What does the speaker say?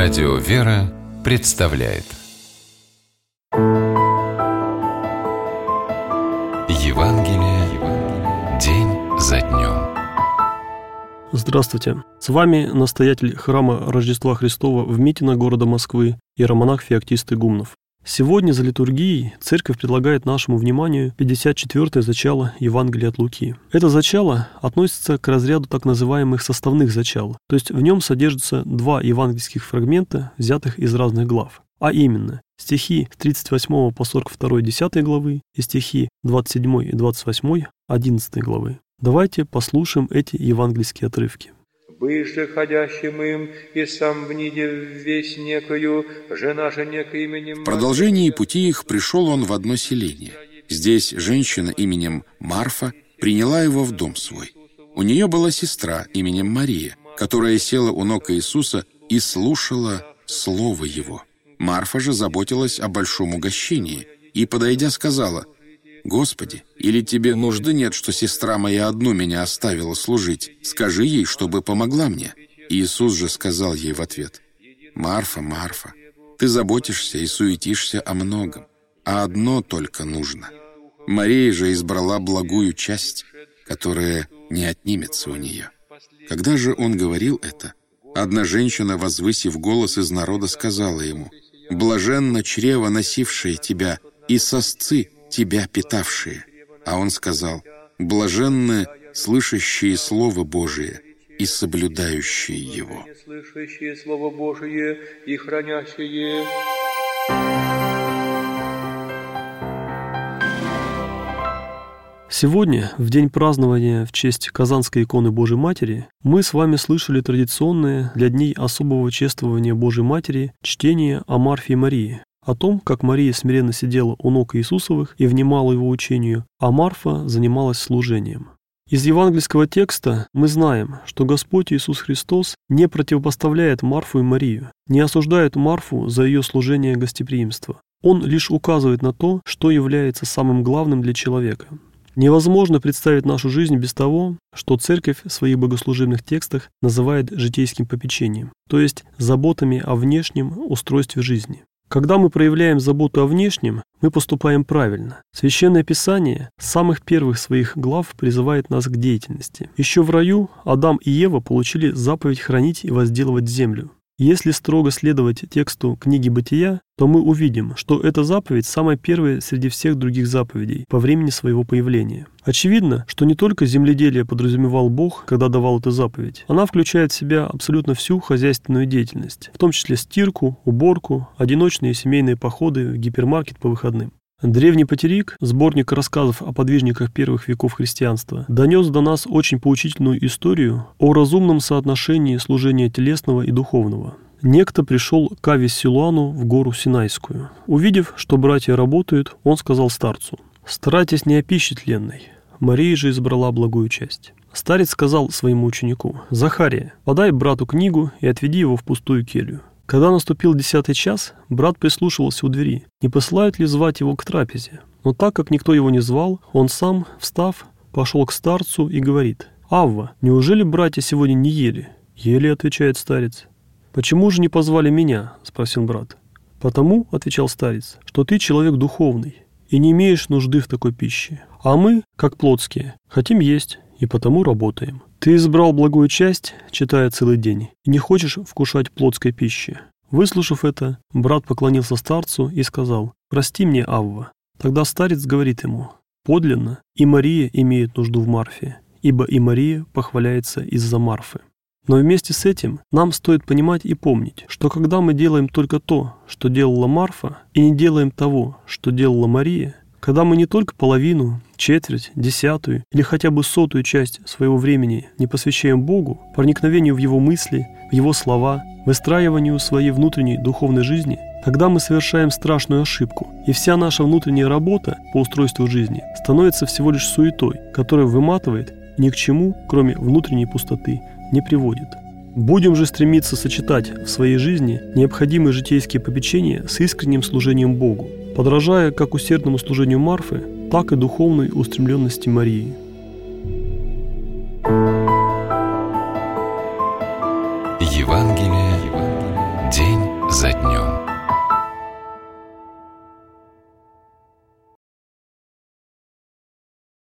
Радио «Вера» представляет Евангелие день за днем. Здравствуйте! С вами настоятель храма Рождества Христова в Митино города Москвы, иеромонах Феоктист Игумнов. Сегодня за литургией Церковь предлагает нашему вниманию 54-е зачало Евангелия от Луки. Это зачало относится к разряду так называемых составных зачал, то есть в нем содержатся два евангельских фрагмента, взятых из разных глав, а именно стихи с 38 по 42 10 главы и стихи 27 и 28 11 главы. Давайте послушаем эти евангельские отрывки. «Быше ходящим им, и сам в ниде весь некою, жена же неко именем...» В продолжении пути их пришел он в одно селение. Здесь женщина именем Марфа приняла его в дом свой. У нее была сестра именем Мария, которая села у ног Иисуса и слушала слово его. Марфа же заботилась о большом угощении и, подойдя, сказала: «Господи, или тебе нужды нет, что сестра моя одну меня оставила служить? Скажи ей, чтобы помогла мне». Иисус же сказал ей в ответ: «Марфа, Марфа, ты заботишься и суетишься о многом, а одно только нужно. Мария же избрала благую часть, которая не отнимется у нее». Когда же он говорил это, одна женщина, возвысив голос из народа, сказала ему: «Блаженно чрево, носившее тебя, и сосцы, тебя питавшие». А он сказал: «Блаженны слышащие Слово Божие и соблюдающие его». Слышащие Слово Божие и хранящие. Сегодня, в день празднования в честь Казанской иконы Божией Матери, мы с вами слышали традиционное для дней особого чествования Божией Матери чтение о Марфе и Марии, о том, как Мария смиренно сидела у ног Иисусовых и внимала его учению, а Марфа занималась служением. Из евангельского текста мы знаем, что Господь Иисус Христос не противопоставляет Марфу и Марию, не осуждает Марфу за ее служение и гостеприимство. Он лишь указывает на то, что является самым главным для человека. Невозможно представить нашу жизнь без того, что Церковь в своих богослужебных текстах называет житейским попечением, то есть заботами о внешнем устройстве жизни. Когда мы проявляем заботу о внешнем, мы поступаем правильно. Священное Писание с самых первых своих глав призывает нас к деятельности. Еще в раю Адам и Ева получили заповедь хранить и возделывать землю. Если строго следовать тексту книги Бытия, то мы увидим, что эта заповедь самая первая среди всех других заповедей по времени своего появления. Очевидно, что не только земледелие подразумевал Бог, когда давал эту заповедь. Она включает в себя абсолютно всю хозяйственную деятельность, в том числе стирку, уборку, одиночные семейные походы в гипермаркет по выходным. Древний Патерик, сборник рассказов о подвижниках первых веков христианства, донес до нас очень поучительную историю о разумном соотношении служения телесного и духовного. Некто пришел к Аве Силуану в гору Синайскую. Увидев, что братья работают, он сказал старцу: «Старайтесь не о пище тленной». Мария же избрала благую часть. Старец сказал своему ученику: «Захария, подай брату книгу и отведи его в пустую келью». Когда наступил 10-й час, брат прислушивался у двери, не посылают ли звать его к трапезе. Но так как никто его не звал, он сам, встав, пошел к старцу и говорит: «Авва, неужели братья сегодня не ели?» «Ели», — отвечает старец. «Почему же не позвали меня?» — спросил брат. «Потому», — отвечал старец, — «что ты человек духовный и не имеешь нужды в такой пище. А мы, как плотские, хотим есть и потому работаем. Ты избрал благую часть, читая целый день, и не хочешь вкушать плотской пищи». Выслушав это, брат поклонился старцу и сказал: «Прости мне, Авва». Тогда старец говорит ему: «Подлинно, и Мария имеет нужду в Марфе, ибо и Мария похваляется из-за Марфы». Но вместе с этим нам стоит понимать и помнить, что когда мы делаем только то, что делала Марфа, и не делаем того, что делала Мария, когда мы не только половину, четверть, 10 или хотя бы 100 часть своего времени не посвящаем Богу, проникновению в Его мысли, в Его слова, выстраиванию своей внутренней духовной жизни, тогда мы совершаем страшную ошибку, и вся наша внутренняя работа по устройству жизни становится всего лишь суетой, которая выматывает и ни к чему, кроме внутренней пустоты, не приводит. Будем же стремиться сочетать в своей жизни необходимые житейские попечения с искренним служением Богу, подражая как усердному служению Марфы, так и духовной устремленности Марии. Евангелие день за днем.